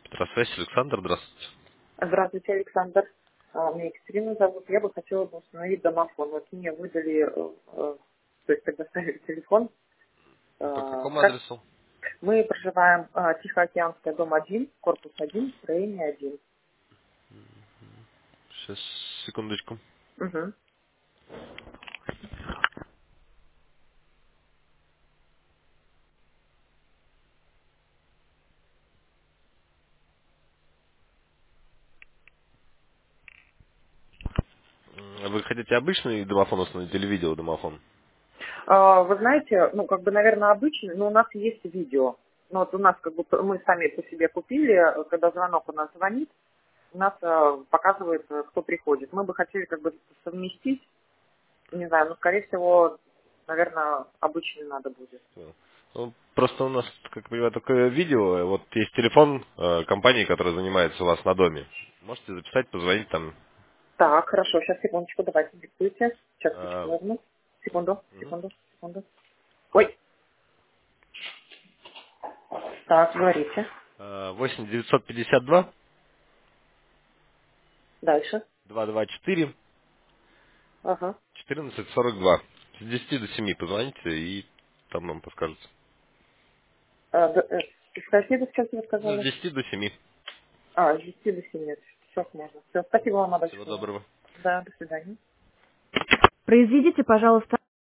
Здравствуйте, Александр, здравствуйте. Здравствуйте, Александр. Меня Екатерина зовут. Я бы хотела бы установить домофон. Вот мне выдали, то есть предоставили телефон. По какому Как адресу? мы проживаем Тихоокеанская, дом 1, корпус 1, строение 1. Сейчас, секундочку. Угу. Вы хотите обычный домофон установить или видеодомофон? Вы знаете, ну, как бы, наверное, обычный, но у нас есть видео. Ну, вот у нас, как бы, мы сами по себе купили, когда звонок у нас звонит, у нас показывает, кто приходит. Мы бы хотели, как бы, совместить, не знаю, ну, скорее всего, наверное, обычный надо будет. Ну, просто у нас, как я понимаю, только видео. Вот есть телефон компании, которая занимается у вас на доме. Можете записать, позвонить там. Так, хорошо, сейчас, секундочку, давайте диктуйте. Сейчас ручку э, возьму. Секунду, мгм. секунду, секунду. Ой, так, говорите. 8 952 Дальше. 224 Ага. 1442. С 10 до 7 позвоните и там вам подскажут. Скажите, сейчас вы Ну, с сказали? 10 до 7. С 10 до 7. Все можно. Все, спасибо вам Всего большое. доброго. Да, до свидания. Произведите, пожалуйста,